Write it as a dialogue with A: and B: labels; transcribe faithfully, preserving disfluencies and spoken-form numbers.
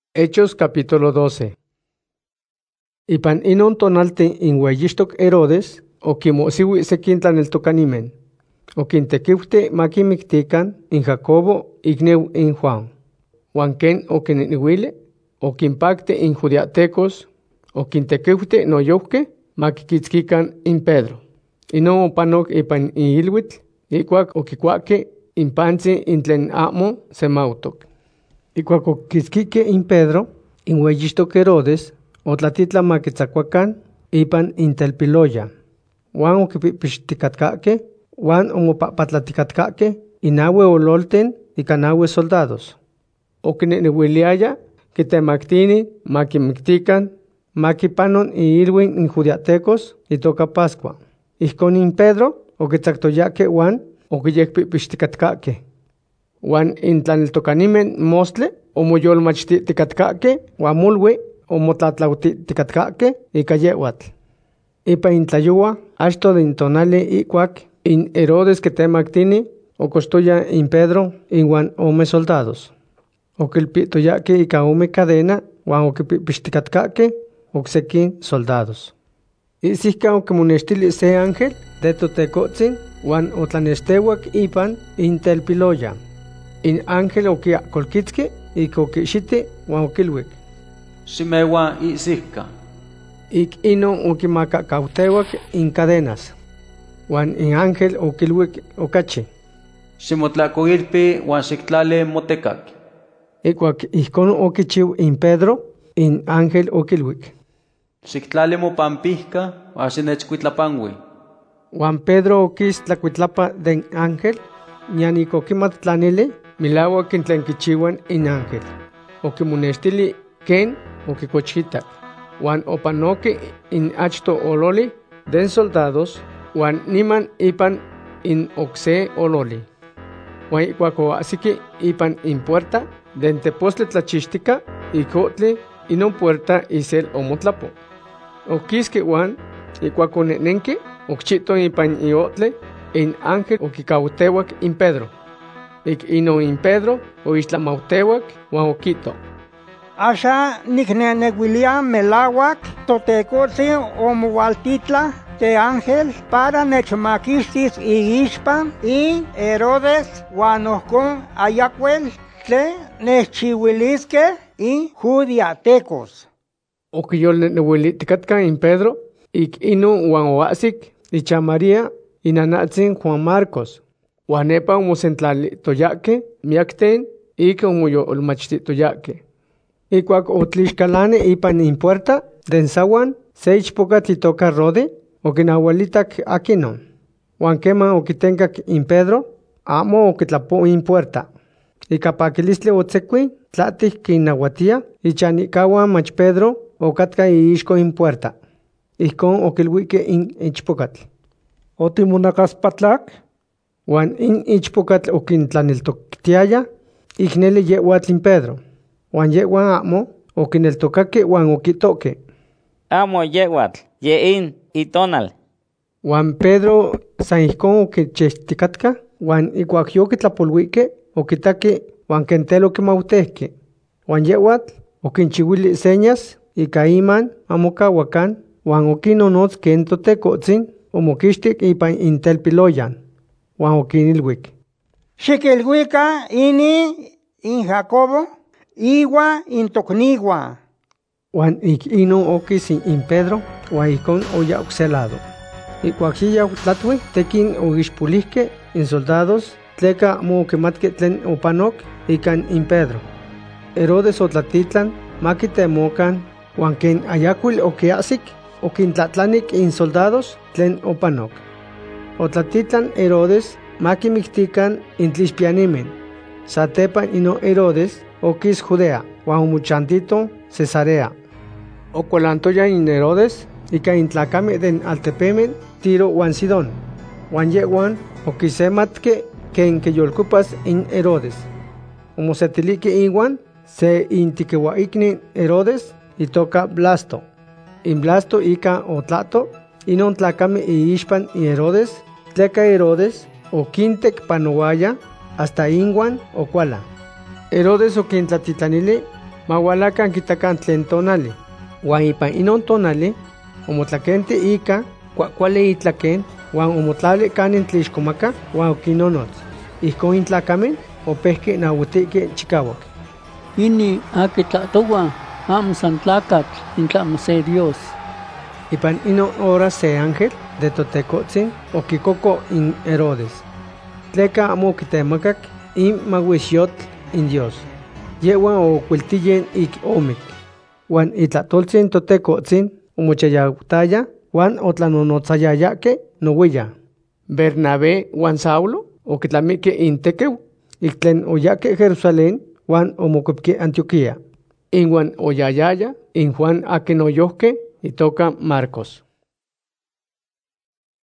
A: Hechos capítulo doce. Ipan inon tonalti inhueyixtok Herodes, okimosiui sekin tlaneltokanimen. Okintekiuhti makimiktikan in Jacobo ikniu in Juan. Huan ken okininiuili, okinpakti in judiatecos, okintekiuhti noyojke makikitzkikan in Pedro. Inon opanok ipan iilhuitl, ikuak okikuaki in pantzi in tlen amo semautok. Ikuak okitzkike in Pedro, in hueyixtok Herodes, otlatitla makitzakuakan ipan intelpiloya. Huan okipipixtikatkake, huan omopapatlatikatkake inaue ololten ika naue soldados. Okininiuiliaya kitemaktini makimiktikan makipanon iilhuin in judiatecos itoka Pascua. Ijkon in Pedro okitzaktoyake huan okiyekpipixtikatkake. Huan in tlaneltokanimen mostle omoyolmachtitikatkake huan molui omotlatlautitikatkake ika yeuatl. Ipa in tlayoua achto de in tonali ikuak in Herodes kitemaktini okoxtoya in Pedro inuan ome soldados. Okilpitoyake ika ome cadena huan okipipixtikatkake oksekin soldados. Isihka okimonextili se ángel de Totekotzin huan otlanexteuak ipan intelpiloya. In ángel okiakolkitzki ika okixiti huan okilhuik:
B: Ximewa isihka.
A: Ik inon okimakakauteuak in cadenas. Huan in ángel okilhuik okachi:
B: Ximotlakoilpi huan xiktlali motekak.
A: Ikuak ijkon okichiu in Pedro, in ángel okilhuik:
B: Xiktlali mopampihka huan xinechkuitlapanui.
A: Huan Pedro okis tlakuitlapa den ángel, nian ik okimat tlanili milauak in tlen kichiuan in ángel. Okimonextili ken okikochkitak. Huan opanoki in achto ololi den soldados huan niman ipan in okse ololi. Huan ikuak oahsiki ipan in puerta den tepostli tlachixtika ikotli inon puerta isel omotlapo. Okiski huan ikuak onenenki okchito ipan iotli in ángel okikauteuak in Pedro. Ik inon in Pedro oixtlamauteuak huan okito:
C: Asha nikneneuilia melauak Totekotzin omoualtitla te ángel para nechmakixtis iixpan in Herodes huan ohkon ayakuel tle nechchiuiliske in judiatecos.
A: Okiyolneuilitikatka in Pedro, ik inon huan oahsik icha María inanatzin Juan Marcos. Huan nepa omosentlalitoyake miakten ika omoyolmachtitoyake. Ikuak otlixkalani ipan in puerta den sawan se ichpokatl itoka Rode okinaualitak akinon. Huan keman okitenkak in Pedro, amo okitlapo in puerta. Ika pakilistli otsekui tlatik kinnauatia ichanikahuan mach Pedro okatka iixko in puerta. Ijkon okilhuike in ichpokatl:
C: Otimonakaspatlak.
A: Huan in ichpokatl okintlaneltoktiaya ikneli yeuatl in Pedro. Huan yehuan amo okineltokake huan okitoke:
D: Amo yeuatl, ye in itonal.
A: Huan Pedro san ijkon okichechtikatka huan ikuak yokitlapolhuike okitaki huan kentelo okimautehki. Huan yeuatl okinchiuili señas ika iman amokahuakan huan okinnonotz ken Totekotzin omokixtik ipan intelpiloyan. Huan okinilhuik:
C: Xikilhuika ini in Jacobo iwa in tokniwa.
A: Huan ik inon okis in Pedro huan ijkon oya okse lado. Ikuak yiyau tlatui tekin oixpolihke in soldados tleka amo okimatke tlen opanok ikan in Pedro. Herodes otlatitlan makitemokan huan ken ayakuil okiahsik okintlatlanik in soldados tlen opanok. Otlatitlan Herodes makimiktikan in tlixpianimen. Satepan ino Herodes okis Judea huan omochantito Cesarea. Okualantoya in Herodes ika in tlakame den altepemen Tiro huan Sidón. Huan yehuan okisematke ken kiyolkupas in Herodes. Omosetilike inuan se intikeuaikni Herodes itoka Blasto. In Blasto ika otlato inon tlakame iixpan in Herodes tleka Herodes okintek panouaya hasta inguan okuala. Herodes okintlatitlanili Mawalakan kitakan tlen tonali. Wan ipan inon tonali, omotlakenti ika, kuakuali itlaken, wan omotlali kanin tlixkomaka, wan okinonotz. Ijkon intlakamen, opehki nauotiki chikawak.
E: Ini aki tlatowa, amo san tlakatl, intlamo se Dios.
A: Ipan inon hora se ángel de Totecotzin okikoko in Herodes. Tleka amo kitemakak in mawishiotl in Dios. Yewan okuiltiyen ik omik. Wan itlatoltzin Totecotzin omochayawtaya wan otlanonotzayayake nowiya. Bernabé wan Saulo okitlamike intekew, ik tlen oyake Jerusalén wan omokupke Antioquía. Inwan oyayaya in Juan akin oyohke itoka Marcos.